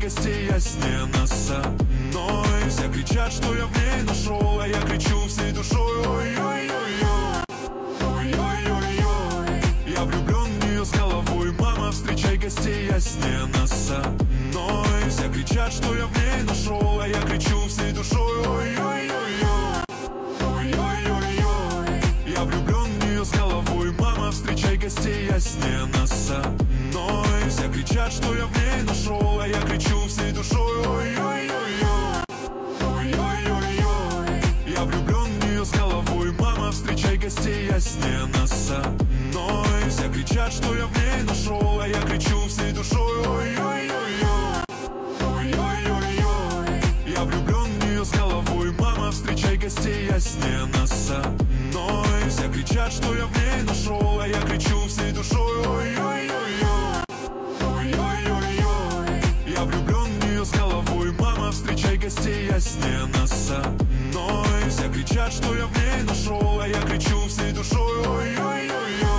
гостей, я с ней на одной. Все кричат, что я в ней нашел, а я кричу всей душой: ой-ой-ой-ой, ой-ой-ой-ой. Я влюблен в нее с головой, мама, встречай гостей, я с ней на одной. Все кричат, что я в ней нашел, а я кричу всей душой: ой-ой-ой-ой, ой-ой-ой-ой. Я влюблен в нее с головой, мама, встречай гостей, я с ней на одной. Все кричат, что я в ней нашел, а я кричу всей душой: ой-ой-ой-ой, ой-ой-ой-ой. Я влюблен в нее с головой, мама, встречай гостей, я с ней на одной. Все кричат, что я в ней нашел, а я кричу всей душой: ой-ой-ой-ой, ой-ой-ой-ой. Я влюблен в нее с головой, мама, встречай гостей, я с ней на одной. Все кричат, что я в ней нашел, а я кричу всей душой: ой-ой-ой-ой, ой-ой-ой-ой. Я влюблен в нее с головой, мама, встречай гостей, я с ней на одной. Все кричат, что я в ней нашел, а я кричу всей душой: ой-ой-ой-ой.